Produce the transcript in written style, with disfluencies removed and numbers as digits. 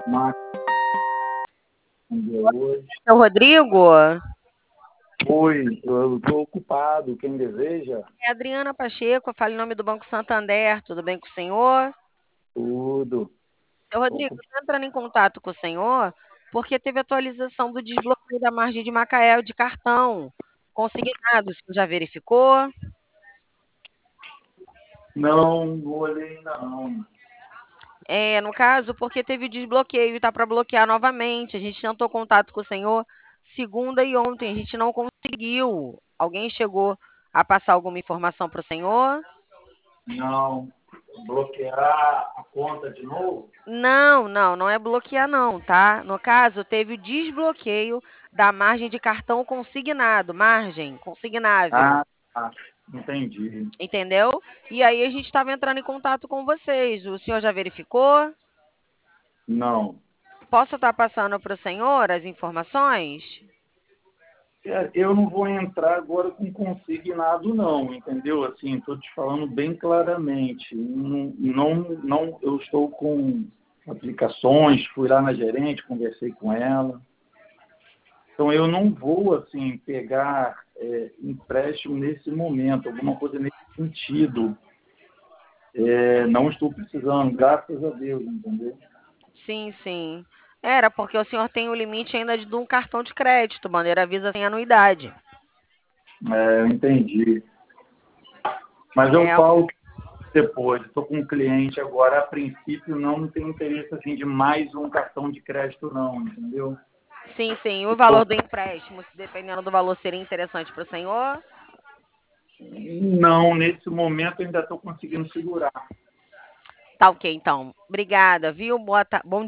Mas hoje. Seu Rodrigo? Oi, eu estou ocupado. Quem deseja? É Adriana Pacheco, falo em nome do Banco Santander. Tudo bem com o senhor? Tudo. Seu Tô Rodrigo, ocu- estou entrando em contato com o senhor porque teve atualização do desbloqueio da margem de Macaé de cartão consignado. O senhor já verificou? Não olhei ainda não. No caso, porque teve o desbloqueio e está para bloquear novamente. A gente tentou contato com o senhor segunda e ontem, a gente não conseguiu. Alguém chegou a passar alguma informação para o senhor? Não. Bloquear a conta de novo? Não é bloquear não, tá? No caso, teve o desbloqueio da margem de cartão consignado, margem consignável, Ah, tá. Entendi. entendeu? E aí a gente estava entrando em contato com vocês. O senhor já verificou? Não. Posso estar passando para o senhor as informações? Eu não vou entrar agora com consignado, não, entendeu? Assim, estou te falando bem claramente. Eu estou com aplicações, fui lá na gerente, conversei com ela. Então, eu não vou, assim, pegar empréstimo nesse momento, alguma coisa nesse sentido. Não estou precisando, graças a Deus, entendeu? Sim, sim. Era porque o senhor tem o limite ainda de um cartão de crédito, bandeira Visa sem anuidade. Eu entendi. Mas eu É, falo depois, estou com um cliente agora, a princípio não tem interesse assim, de mais um cartão de crédito não, entendeu? sim, sim. O valor do empréstimo, se dependendo do valor, seria interessante para o senhor? Não, nesse momento eu ainda estou conseguindo segurar. Tá ok, então. Obrigada, viu? Bom